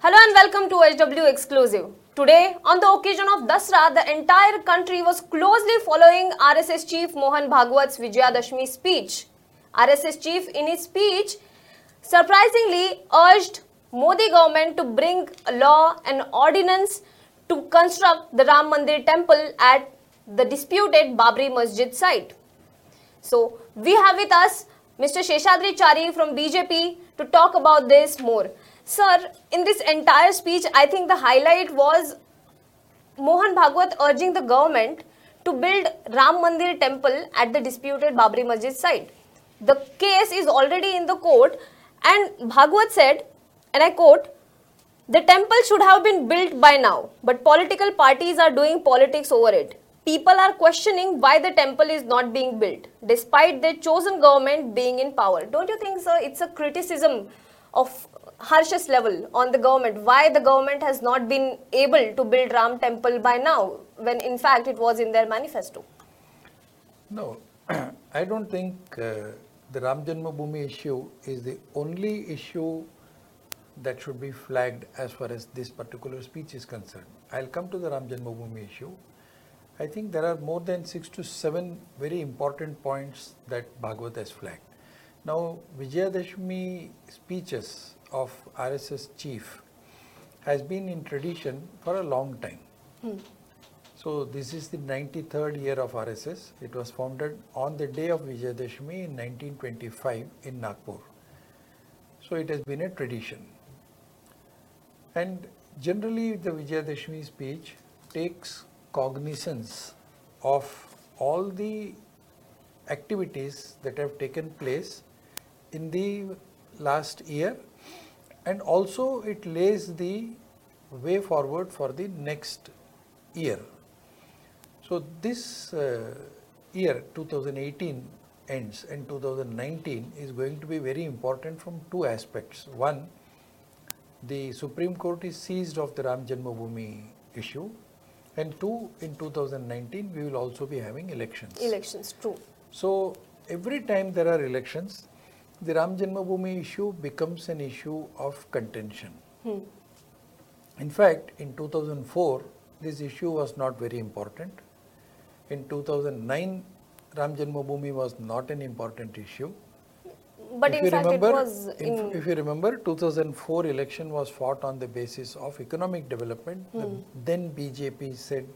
Hello and welcome to HW Exclusive. Today, on the occasion of Dasra, the entire country was closely following RSS Chief Mohan Bhagwat's Vijayadashmi speech. RSS Chief in his speech surprisingly urged Modi government to bring a law and ordinance to construct the Ram Mandir temple at the disputed Babri Masjid site. So, we have with us Mr. Sheshadri Chari from BJP to talk about this more. Sir, in this entire speech, I think the highlight was Mohan Bhagwat urging the government to build Ram Mandir temple at the disputed Babri Masjid site. The case is already in the court and Bhagwat said, and I quote, "The temple should have been built by now, but political parties are doing politics over it. People are questioning why the temple is not being built, despite their chosen government being in power." Don't you think, sir, it's a criticism of harshest level on the government, why the government has not been able to build Ram temple by now, when in fact it was in their manifesto? No, I don't think the Ram Janmabhoomi issue is the only issue that should be flagged as far as this particular speech is concerned. I'll come to the Ram Janmabhoomi issue. I think there are more than 6 to 7 very important points that Bhagwat has flagged. Now, Vijayadashmi speeches of RSS chief has been in tradition for a long time. So, this is the 93rd year of RSS. It was founded on the day of Vijayadashmi in 1925 in Nagpur. So, it has been a tradition. And generally, the Vijayadashmi speech takes cognizance of all the activities that have taken place in the last year, and also it lays the way forward for the next year. So this year 2018 ends and 2019 is going to be very important from two aspects. One, the Supreme Court is seized of the Ram Janmabhoomi issue, and two, in 2019 we will also be having elections. Elections, true. So every time there are elections, the Ram Janmabhoomi issue becomes an issue of contention. In fact, in 2004, this issue was not very important. In 2009, Ram Janmabhoomi was not an important issue. But in fact, it was if you remember, 2004 election was fought on the basis of economic development. Then BJP said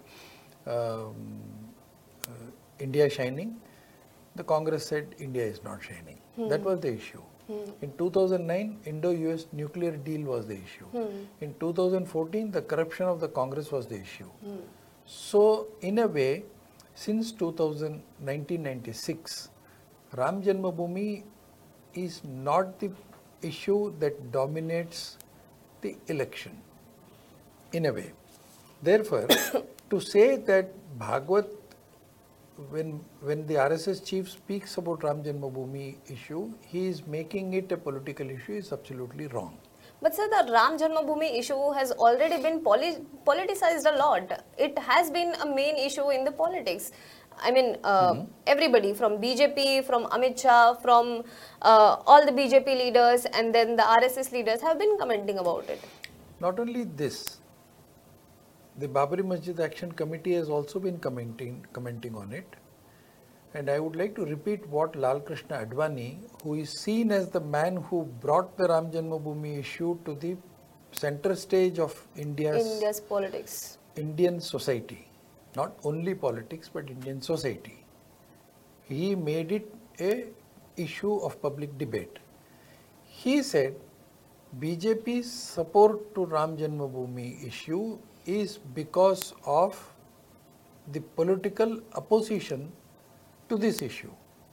India shining. The Congress said India is not shining. That was the issue. In 2009, Indo-US nuclear deal was the issue. In 2014, the corruption of the Congress was the issue. So, in a way, since 1996, Ram Janmabhoomi is not the issue that dominates the election, in a way. Therefore, to say that Bhagwat, when the RSS chief speaks about Ram Janmabhoomi issue, he is making it a political issue, is absolutely wrong. But sir, the Ram Janmabhoomi issue has already been politicized a lot. It has been a main issue in the politics. I mean, everybody from BJP, from Amit Shah, from all the BJP leaders and then the RSS leaders have been commenting about it. Not only this, the Babri Masjid Action Committee has also been commenting on it. And I would like to repeat what Lal Krishna Advani, who is seen as the man who brought the Ram Janmabhoomi issue to the center stage of India's politics. Indian society. Not only politics, but Indian society. He made it a issue of public debate. He said BJP's support to Ram Janmabhoomi issue is because of the political opposition to this issue.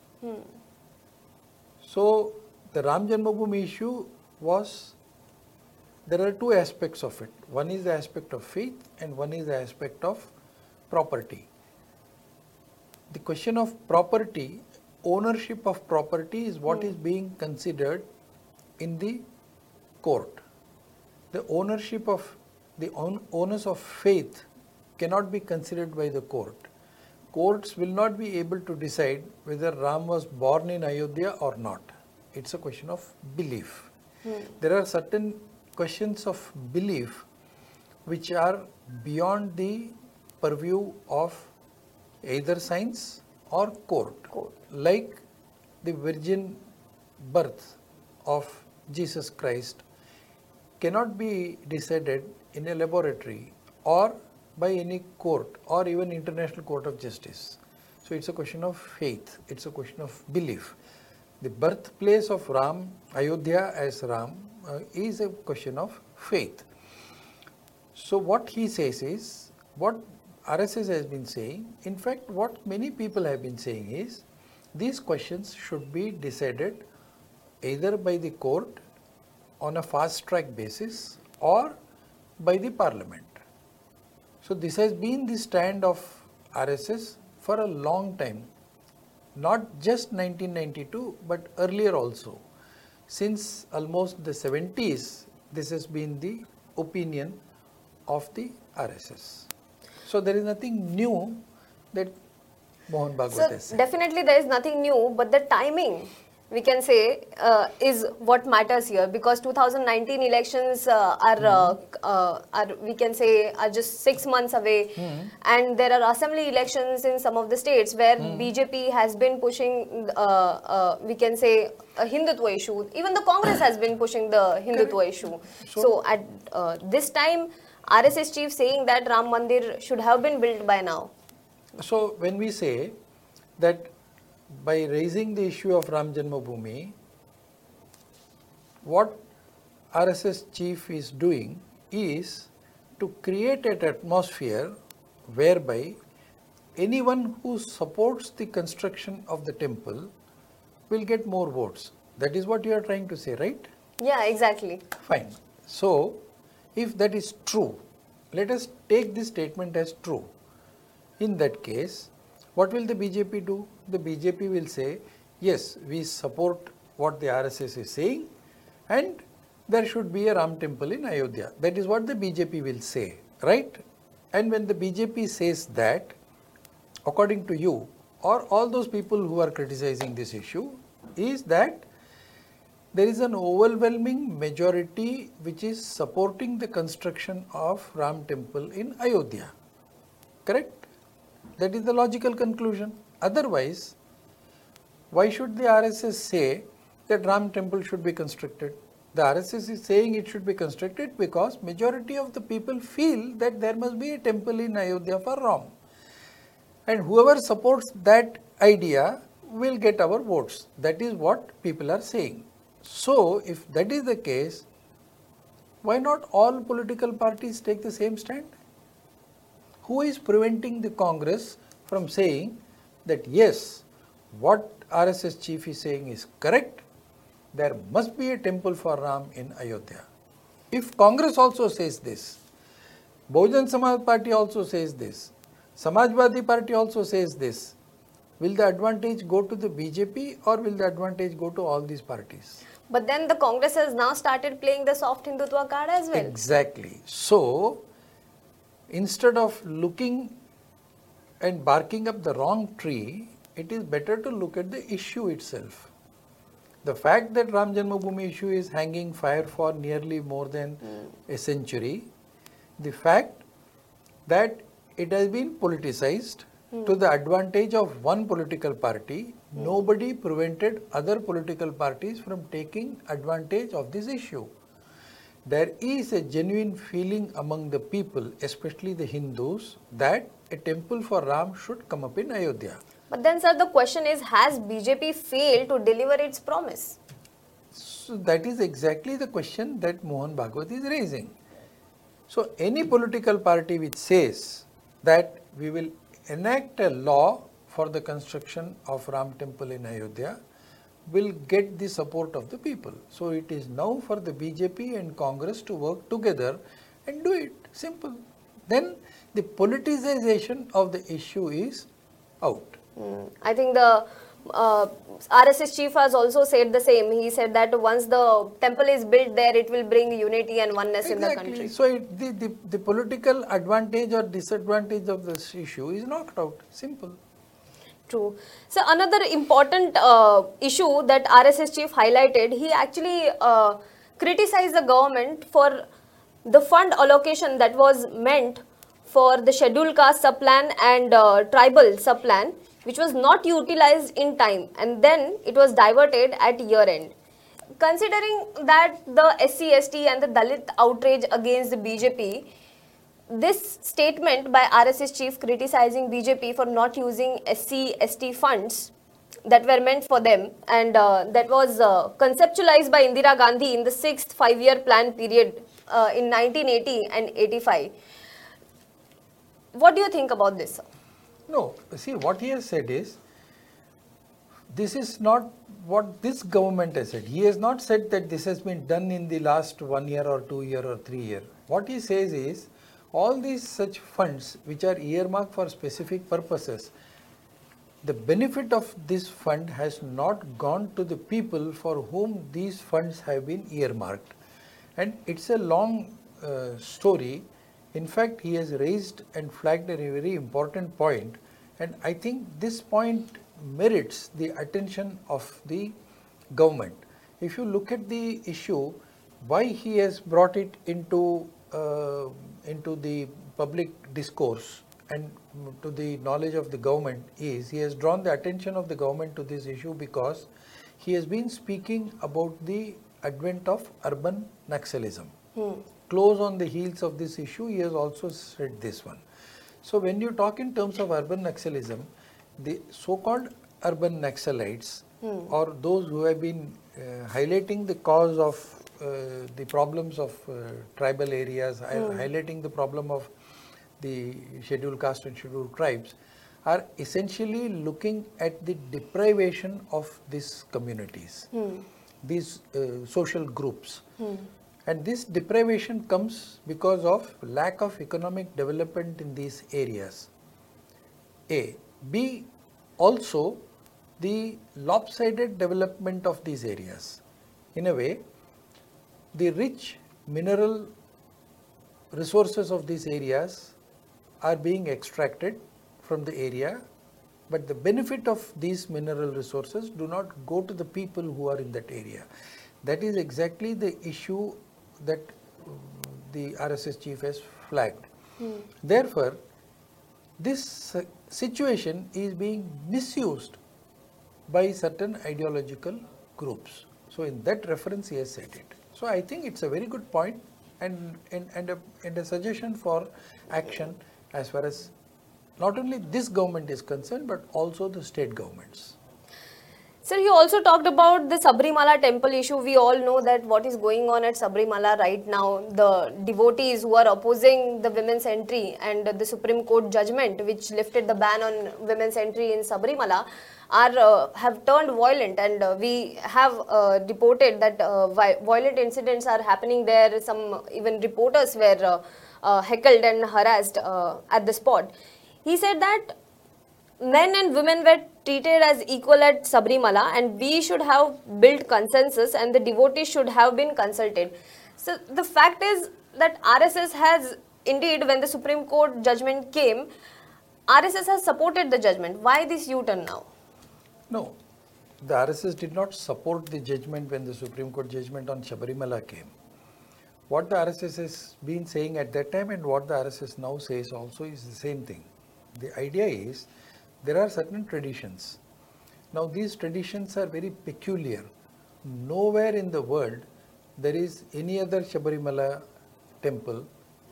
So the Ram Janmabhoomi issue was, there are two aspects of it. One is the aspect of faith and one is the aspect of property. The question of property, ownership of property is what is being considered in the court. The ownership of the owners of faith cannot be considered by the court. Courts will not be able to decide whether Ram was born in Ayodhya or not. It's a question of belief. There are certain questions of belief which are beyond the purview of either science or court. Like the virgin birth of Jesus Christ cannot be decided in a laboratory or by any court or even International Court of Justice. So it's a question of faith, it's a question of belief. The birthplace of Ram, Ayodhya as Ram, is a question of faith. So what he says is, what RSS has been saying, in fact what many people have been saying is, these questions should be decided either by the court on a fast track basis or by the parliament. So this has been the stand of RSS for a long time, not just 1992 but earlier also. Since almost the 70s, this has been the opinion of the RSS. So there is nothing new that Mohan Bhagwat has said. Definitely there is nothing new, but the timing, we can say, is what matters here, because 2019 elections are we can say are just 6 months away, and there are assembly elections in some of the states where BJP has been pushing we can say a Hindutva issue. Even the Congress has been pushing the Hindutva issue. So at this time, RSS chief saying that Ram Mandir should have been built by now. So when we say that by raising the issue of Ram Janmabhoomi, what RSS chief is doing is to create an atmosphere whereby anyone who supports the construction of the temple will get more votes. That is what you are trying to say, right? Yeah, exactly. Fine. So, if that is true, let us take this statement as true. In that case, what will the BJP do? The BJP will say, yes, we support what the RSS is saying and there should be a Ram temple in Ayodhya. That is what the BJP will say, right? And when the BJP says that, according to you or all those people who are criticizing this issue, is that there is an overwhelming majority which is supporting the construction of Ram temple in Ayodhya. Correct? That is the logical conclusion. Otherwise, why should the RSS say that Ram temple should be constructed? The RSS is saying it should be constructed because majority of the people feel that there must be a temple in Ayodhya for Ram. And whoever supports that idea will get our votes. That is what people are saying. So, if that is the case, why not all political parties take the same stand? Who is preventing the Congress from saying that yes, what RSS chief is saying is correct, there must be a temple for Ram in Ayodhya? If Congress also says this, Bahujan Samaj Party also says this, Samajwadi Party also says this, will the advantage go to the BJP or will the advantage go to all these parties? But then the Congress has now started playing the soft Hindutva card as well. Exactly. So, instead of looking and barking up the wrong tree, it is better to look at the issue itself. The fact that Ram Janmabhoomi issue is hanging fire for nearly more than a century, the fact that it has been politicized to the advantage of one political party, nobody prevented other political parties from taking advantage of this issue. There is a genuine feeling among the people, especially the Hindus, that a temple for Ram should come up in Ayodhya. But then, sir, the question is, has BJP failed to deliver its promise? So that is exactly the question that Mohan Bhagwat is raising. So any political party which says that we will enact a law for the construction of Ram temple in Ayodhya will get the support of the people. So it is now for the BJP and Congress to work together and do it. Simple. Then the politicization of the issue is out. I think the RSS chief has also said the same. He said that once the temple is built there, it will bring unity and oneness in the country. So the political advantage or disadvantage of this issue is knocked out. Simple. True. So another important issue that RSS chief highlighted, he actually criticized the government for the fund allocation that was meant for the scheduled caste subplan and tribal subplan, which was not utilized in time, and then it was diverted at year end. Considering that the SC/ST and the Dalit outrage against the BJP, this statement by RSS chief criticizing BJP for not using SC/ST funds that were meant for them, and that was conceptualized by Indira Gandhi in the 6th five-year plan period in 1980 and 85. What do you think about this, sir? No, see, what he has said is, this is not what this government has said. He has not said that this has been done in the last 1 year or 2 year or 3 year. What he says is, all these such funds which are earmarked for specific purposes, the benefit of this fund has not gone to the people for whom these funds have been earmarked. And it's a long story. In fact, he has raised and flagged a very important point, and I think this point merits the attention of the government. If you look at the issue, why he has brought it into the public discourse and to the knowledge of the government is, he has drawn the attention of the government to this issue because he has been speaking about the advent of urban Naxalism. Close on the heels of this issue, he has also said this one. So when you talk in terms of urban Naxalism, the so-called urban Naxalites or those who have been highlighting the cause of the problems of tribal areas, highlighting the problem of the scheduled caste and scheduled tribes, are essentially looking at the deprivation of these communities, these social groups. And this deprivation comes because of lack of economic development in these areas. A. B. Also, the lopsided development of these areas. In a way, the rich mineral resources of these areas are being extracted from the area, but the benefit of these mineral resources do not go to the people who are in that area. That is exactly the issue that the RSS chief has flagged. Therefore, this situation is being misused by certain ideological groups. So in that reference he has said it. So I think it's a very good point and a suggestion for action as far as not only this government is concerned but also the state governments. Sir, he also talked about the Sabrimala temple issue. We all know that what is going on at Sabrimala right now, the devotees who are opposing the women's entry and the Supreme Court judgment which lifted the ban on women's entry in Sabrimala have turned violent, and we have reported that violent incidents are happening there. Some even reporters were heckled and harassed at the spot. He said that men and women were treated as equal at Sabrimala and we should have built consensus and the devotees should have been consulted. So the fact is that RSS has indeed, when the Supreme Court judgment came, RSS has supported the judgment. Why this U-turn now? No, the RSS did not support the judgment when the Supreme Court judgment on Sabrimala came. What the RSS has been saying at that time and what the RSS now says also is the same thing. The idea is, there are certain traditions. Now these traditions are very peculiar. Nowhere in the world there is any other Sabrimala temple.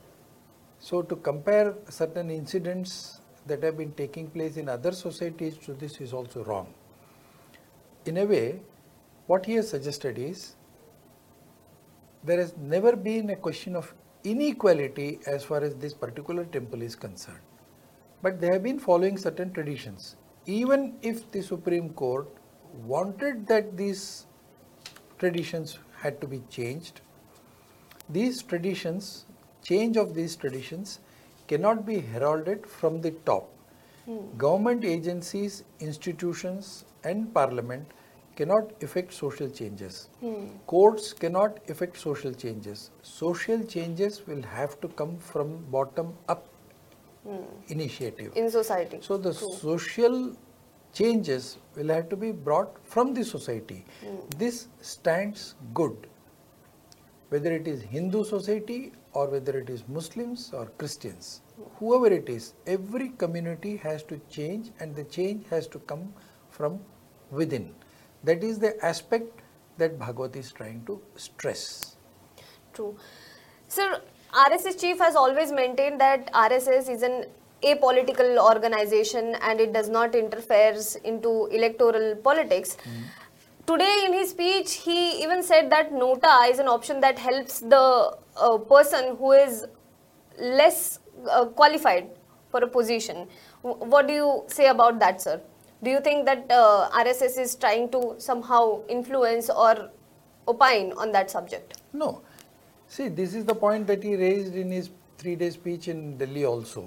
So to compare certain incidents that have been taking place in other societies to this is also wrong. In a way, what he has suggested is, there has never been a question of inequality as far as this particular temple is concerned. But they have been following certain traditions. Even if the Supreme Court wanted that these traditions had to be changed, these traditions, change of these traditions cannot be heralded from the top. Government agencies, institutions and parliament cannot effect social changes. Courts cannot effect social changes. Social changes will have to come from bottom up initiative. In society. So the social changes will have to be brought from the society. This stands good. whether it is Hindu society or whether it is Muslims or Christians, whoever it is, every community has to change, and the change has to come from within. That is the aspect that Bhagavad is trying to stress. True. Sir, RSS chief has always maintained that RSS is an apolitical organization and it does not interfere into electoral politics. Today in his speech, he even said that Nota is an option that helps the person who is less qualified for a position. What do you say about that, sir? Do you think that RSS is trying to somehow influence or opine on that subject? No. See, this is the point that he raised in his 3-day speech in Delhi also.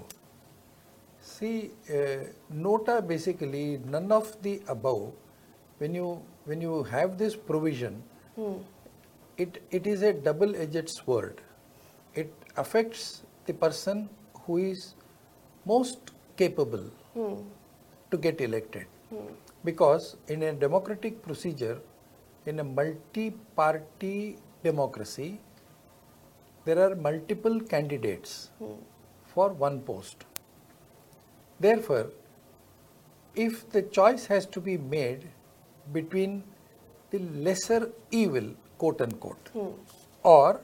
See, Nota basically, none of the above, when you have this provision, it is a double-edged sword. It affects the person who is most capable to get elected. Because in a democratic procedure, in a multi-party democracy, there are multiple candidates for one post. Therefore, if the choice has to be made between the lesser evil, quote unquote, or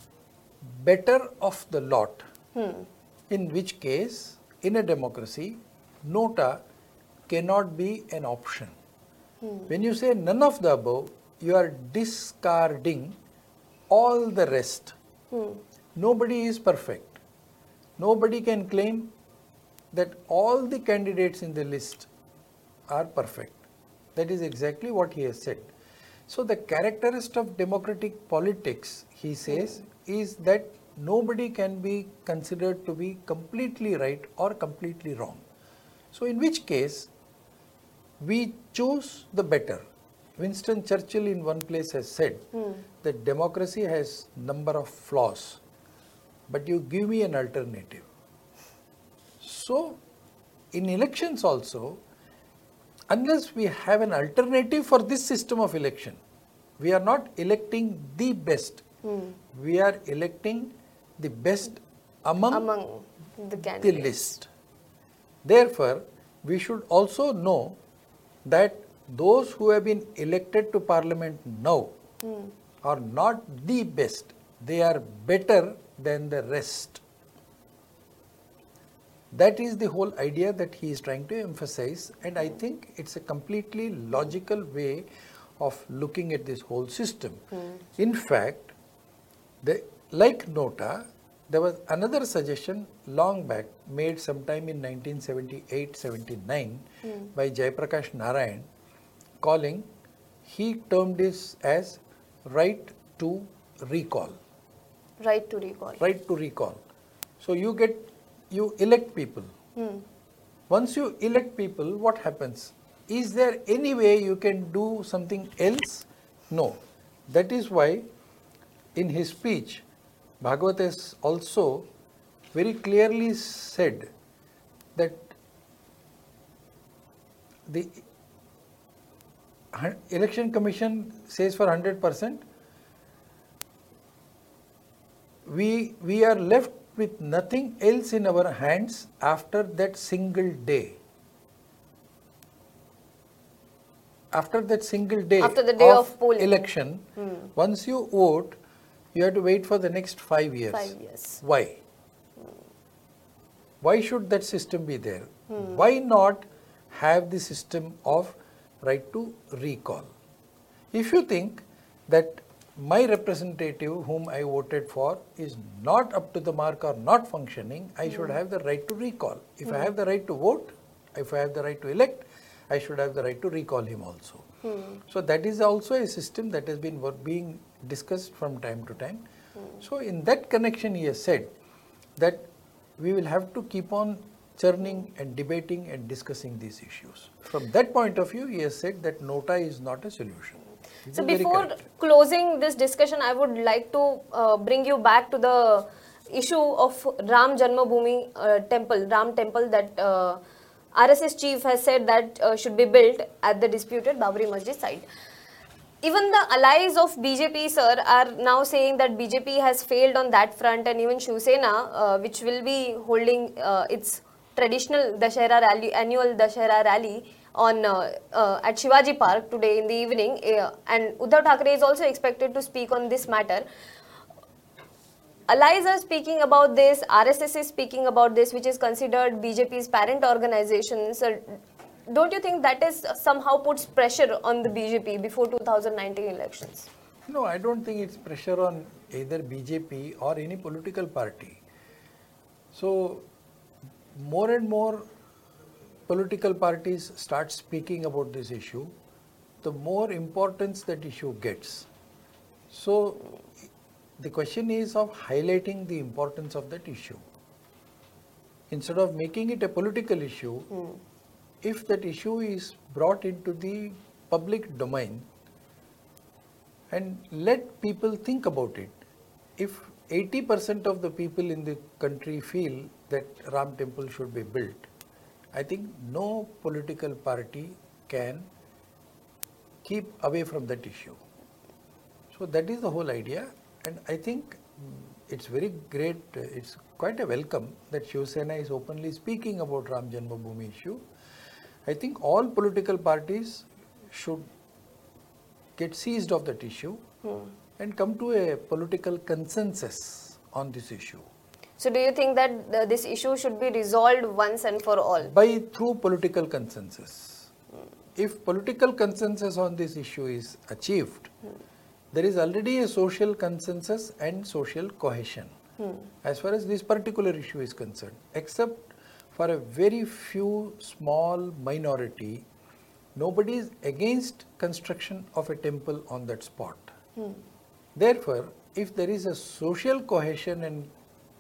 better of the lot, in which case, in a democracy, Nota cannot be an option. When you say none of the above, you are discarding all the rest. Nobody is perfect. Nobody can claim that all the candidates in the list are perfect. That is exactly what he has said. So the characteristic of democratic politics, he says, is that nobody can be considered to be completely right or completely wrong. So in which case, we choose the better. Winston Churchill in one place has said that democracy has number of flaws, but you give me an alternative. So, in elections also, unless we have an alternative for this system of election, we are not electing the best. We are electing the best among the the candidates. list. Therefore, we should also know that those who have been elected to parliament now are not the best. They are better than the rest. That is the whole idea that he is trying to emphasize, and I think it's a completely logical way of looking at this whole system. In fact, like Nota, there was another suggestion long back made sometime in 1978-79 by Jayaprakash Narayan, calling, he termed this as right to recall. Right to recall. Right to recall. So you elect people. Once you elect people, what happens? Is there any way you can do something else? No. That is why in his speech, Bhagavad has also very clearly said that the election commission says for 100%, we are left with nothing else in our hands after that single day. After that single day, After the day of polling. election, once you vote, you have to wait for the next 5 years. 5 years. Why? Why should that system be there? Why not have the system of right to recall? If you think that my representative whom I voted for is not up to the mark or not functioning, I should have the right to recall. If I have the right to vote, if I have the right to elect, I should have the right to recall him also. So that is also a system that has been being discussed from time to time. So in that connection, he has said that we will have to keep on churning and debating and discussing these issues. From that point of view, he has said that Nota is not a solution. So before closing this discussion, I would like to bring you back to the issue of Ram Janmabhoomi temple, Ram temple that RSS chief has said that should be built at the disputed Babri Masjid site. Even the allies of BJP, sir, are now saying that BJP has failed on that front, and even Shiv Sena, which will be holding its traditional Dashera rally, annual Dashera rally on at Shivaji Park today in the evening, and Uddhav Thackeray is also expected to speak on this matter. Allies are speaking about this, RSS is speaking about this, which is considered BJP's parent organization. So, don't you think that is somehow puts pressure on the BJP before 2019 elections? No, I don't think it's pressure on either BJP or any political party. So, more and more political parties start speaking about this issue, the more importance that issue gets. So, the question is of highlighting the importance of that issue. Instead of making it a political issue, if that issue is brought into the public domain and let people think about it, if 80% of the people in the country feel that Ram Temple should be built, I think no political party can keep away from that issue. So that is the whole idea, and I think it's very great, it's quite a welcome that Shiv Sena is openly speaking about Ram Janmabhoomi issue. I think all political parties should get seized of that issue and come to a political consensus on this issue. So do you think that this issue should be resolved once and for all? Through political consensus. If political consensus on this issue is achieved, there is already a social consensus and social cohesion as far as this particular issue is concerned, except for a very few small minority, nobody is against construction of a temple on that spot. Therefore, if there is a social cohesion and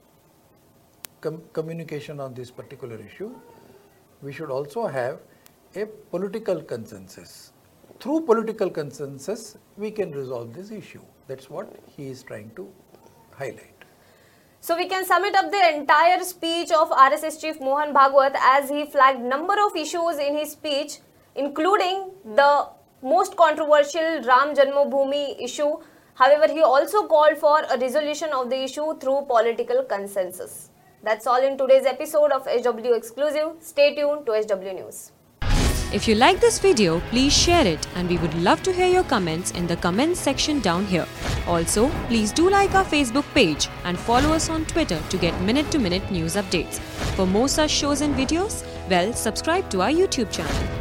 communication on this particular issue, we should also have a political consensus. Through political consensus, we can resolve this issue. That's what he is trying to highlight. So we can sum it up the entire speech of RSS chief Mohan Bhagwat as he flagged number of issues in his speech, including the most controversial Ram Janmabhoomi issue. However, he also called for a resolution of the issue through political consensus. That's all in today's episode of SW Exclusive. Stay tuned to SW News. If you like this video, please share it, and we would love to hear your comments in the comments section down here. Also, please do like our Facebook page and follow us on Twitter to get minute-to-minute news updates. For more such shows and videos, well, subscribe to our YouTube channel.